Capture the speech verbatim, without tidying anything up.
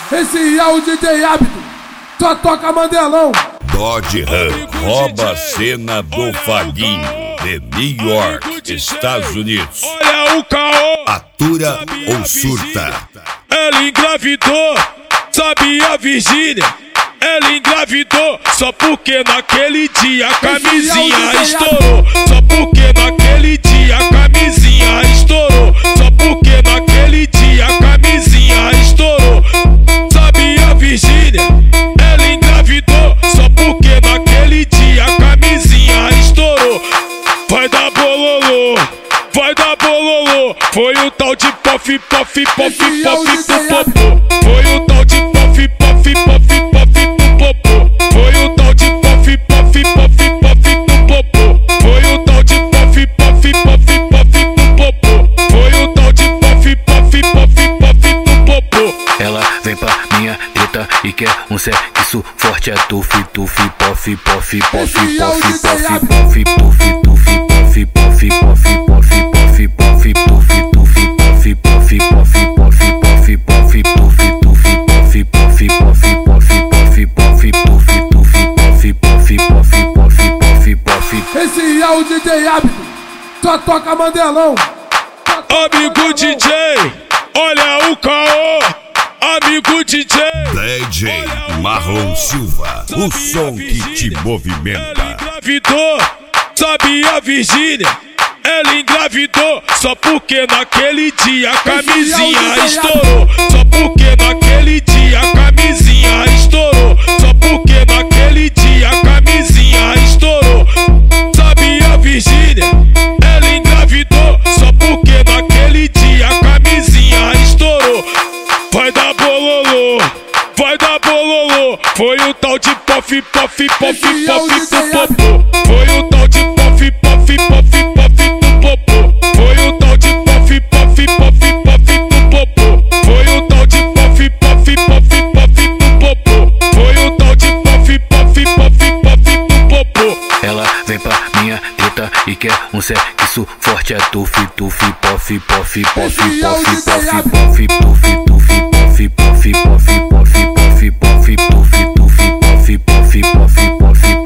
Esse é o D J Hábito, só toca Mandelão. Dodge Ram rouba a cena do Vaguinho de New York, Estados Unidos. Olha o caô, atura ou surta. Ela engravidou, sabia Virgínia? Ela engravidou só porque naquele dia a camisinha estourou. Só porque naquele dia a camisinha estourou. Só porque naquele dia a camisinha estourou. Sabia Virgínia? Ela engravidou só porque naquele dia a camisinha estourou. Vai dar bololô, vai dar bololô. Foi o tal de pof, pof, pof, pof, popopô. Foi o tal de pof, pof, pof, pof, popopô. Foi o tal de pof, pof, pof, pof, popopô. Foi o tal de pof, pof, pof, pof, popopô. Foi o tal de pof, pof, pof, pof, popopô. Ela vem pra minha treta e quer um sexo forte. É tuf, tuf, pof, pof, pof, pof, pof, pof, tuf, tuf, pof, pof, pof, pof, pof, tuf, tuf, pof, pof, pof, pof, pof, pof, tuf, tuf, pof, pof, pof, pof, pof, pof, tuf, tuf, pof, pof, pof, pof, pof, pof. Esse é o D J Hábito, só toca Mandelão. Amigo D J, olha o caô. Amigo D J, D J Marlon Silva, o som que te movimenta. Ela engravidou, sabia Virgínia? Ela engravidou só porque naquele dia a camisinha estourou. Só porque naquele dia a camisinha estourou. Só porque naquele dia a camisinha estourou. Sabia Virgínia? Ela engravidou só porque naquele dia a camisinha estourou. Vai dar bololô, vai dar bololô. Foi o tal de pof, pof, pof, pof, popopô. Foi o tal de pof, pof, pof, pof, popopô. Foi o tal de pof, pof, pof, pof, popopô. Foi o tal de pof, pof, pof, pof, popopô. Foi o tal de pof, pof, pof, pof, popopô. Ela vem pra minha treta e quer um sexo forte. É tuf, tuf, pof, pof, pof, pof, pof, pof, tuf, tuf, pof, pof, pof, pof, pof, pof, tuf, tuf, pof, pof, pof, pof,